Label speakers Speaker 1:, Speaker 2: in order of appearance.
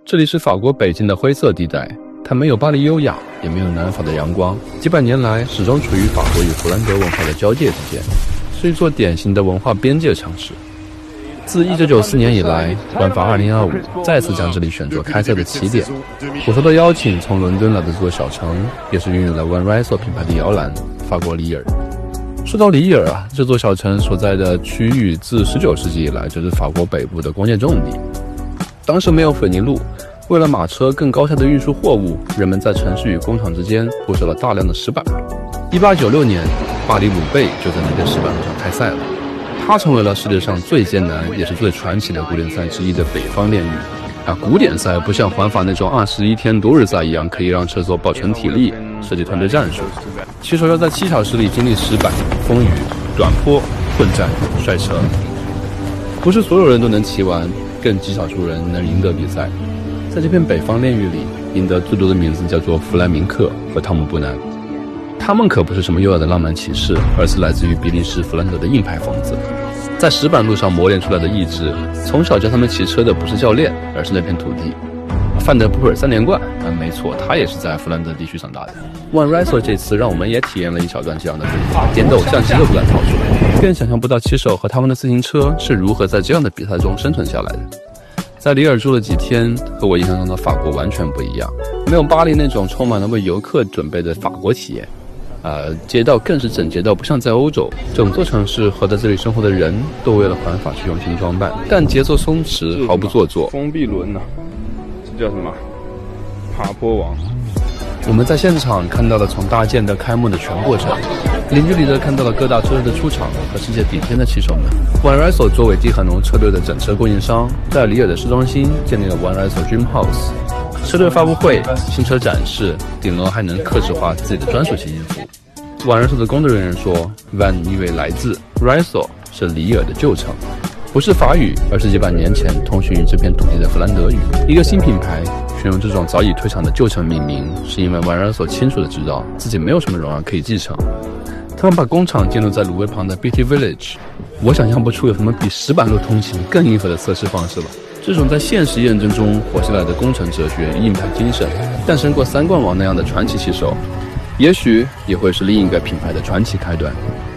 Speaker 1: 这里是法国北境的灰色地带，它没有巴黎优雅，也没有南法的阳光，几百年来始终处于法国与弗兰德文化的交界之间，是一座典型的文化边界城市。自1994年以来，玩法2025再次将这里选作开赛的起点。我受到邀请从伦敦来的这座小城，也是拥有了 One Riso 品牌的摇篮——法国里尔。说到里尔啊，这座小城所在的区域自19世纪以来就是法国北部的工业重地。当时没有水泥路，为了马车更高效地运输货物，人们在城市与工厂之间铺设了大量的石板。1896年，巴黎鲁贝就在那个石板路上开赛了。它成为了世界上最艰难也是最传奇的古典赛之一的北方炼狱。古典赛不像环法那种21天多日赛一样可以让车手保存体力，设计团队战术。骑手要在7小时里经历石板、风雨、短坡、混战、摔车。不是所有人都能骑完，更极少数人能赢得比赛。在这片北方炼狱里，赢得最多的名字叫做弗莱明克和汤姆布南。他们可不是什么优雅的浪漫骑士，而是来自于比利时弗兰德的硬派疯子。在石板路上磨练出来的意志，从小教他们骑车的不是教练，而是那片土地。范德普尔3连冠，没错，他也是在弗兰德地区长大的。One Riso 这次让我们也体验了一小段这样的对话，颠的偶像机都不敢掏出来，更想象不到骑手和他们的自行车是如何在这样的比赛中生存下来的。在里尔住了几天，和我印象中的法国完全不一样，没有巴黎那种充满了为游客准备的法国体验。街道更是整洁到不像在欧洲，整座城市和在这里生活的人都为了环法去用心装扮，但节奏松弛，毫不做作。
Speaker 2: 封闭轮呢？这叫什么？爬坡王。
Speaker 1: 我们在现场看到了从搭建到开幕的全过程，零距离的看到了各大车队的出场和世界顶尖的骑手们。One Riso 作为迪卡侬车队的整车供应商，在里尔的市中心建立了 One Riso Dream House。车队发布会、新车展示，顶楼还能客制化自己的专属骑行服。One Riso的工作人员说 ，Van 因为来自 Riso 是里尔的旧城，不是法语，而是几百年前通行于这片土地的弗兰德语。一个新品牌选用这种早已退场的旧城命名，是因为 One Riso 清楚地知道自己没有什么荣耀可以继承。他们把工厂建立在鲁威旁的 Beauty Village， 我想象不出有什么比石板路通勤更硬核的测试方式了。这种在现实验证中活下来的工程哲学、硬派精神，诞生过3冠王那样的传奇骑手，也许也会是另一个品牌的传奇开端。